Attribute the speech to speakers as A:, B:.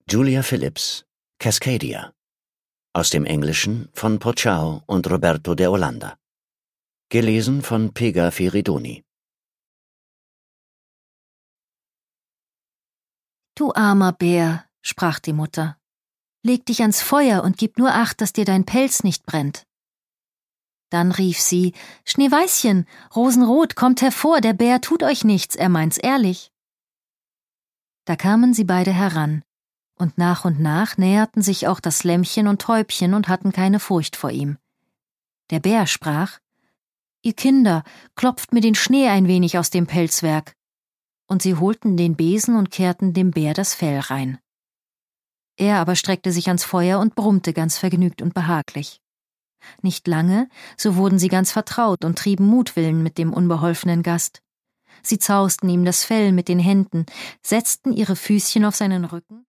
A: Julia Phillips, Cascadia. Aus dem Englischen von Pochau und Roberto de Olanda. Gelesen von Pega Feridoni.
B: »Du armer Bär«, sprach die Mutter, »leg dich ans Feuer und gib nur Acht, dass dir dein Pelz nicht brennt.« Dann rief sie, »Schneeweißchen, Rosenrot, kommt hervor, der Bär tut euch nichts, er meint's ehrlich.« Da kamen sie beide heran, und nach näherten sich auch das Lämmchen und Täubchen und hatten keine Furcht vor ihm. Der Bär sprach, »Ihr Kinder, klopft mir den Schnee ein wenig aus dem Pelzwerk.« Und sie holten den Besen und kehrten dem Bär das Fell rein. Er aber streckte sich ans Feuer und brummte ganz vergnügt und behaglich. Nicht lange, so wurden sie ganz vertraut und trieben Mutwillen mit dem unbeholfenen Gast. Sie zausten ihm das Fell mit den Händen, setzten ihre Füßchen auf seinen Rücken